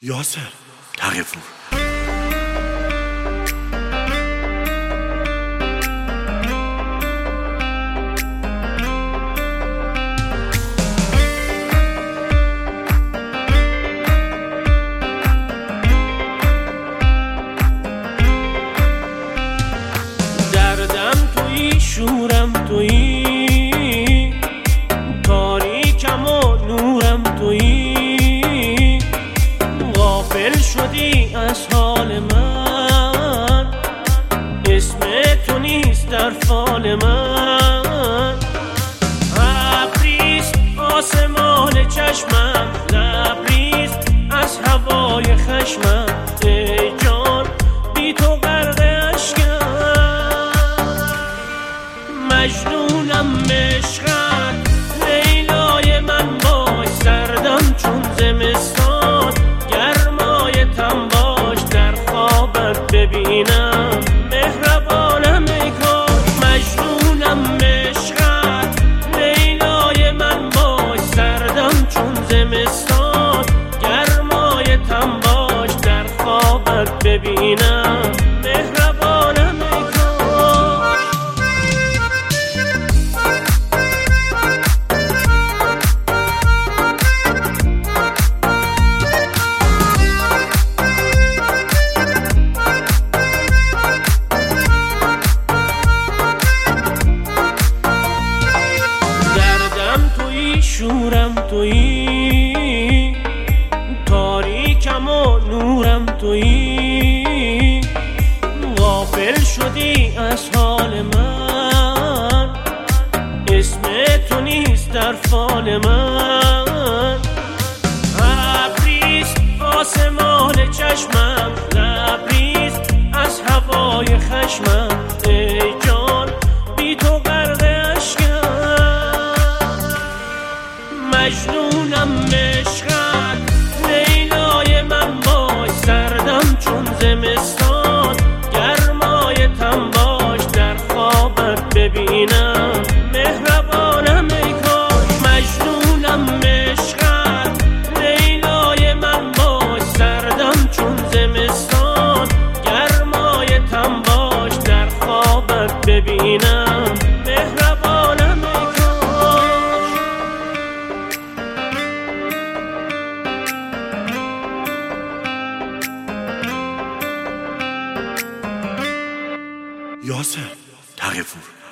یاسر تقی‌پور. دردم تویی، شورم تویی، تاریکم و نورم تویی، غافل شدی از حال من، اسم تو نیست در فال من. ابریست آسمان چشمم، لبریز از هوای خشمم، ای جان بی تو غرق اشکم. مجنونم عشقت، لیلای من باش، سردم چون زمستان، گرمای تن باش، در خوابت ببینم مهربانم ای کاش. مجنونم عشقت، لیلای من باش، سردم چون زمستان، گرمای تن باش، در خوابت ببینم مهربانم ای کاش. شورم تویی، تاریکم و نورم تویی، غافل شدی از حال من، اسم تو نیست در فال من. ابریست آسمان چشمم، لبریز از هوای خشمم، ای جان بی تو غرق اشکم. مجنونم عشقت، لیلای من باش، سردم چون زمستان، گرمای تن باش، در خوابت ببینم مهربانم ای کاش. مجنونم عشقت، لیلای من باش، سردم چون زمستان، گرمای تن باش، در خوابت ببینم مهربانم ای کاش. یاسر تقی‌پور.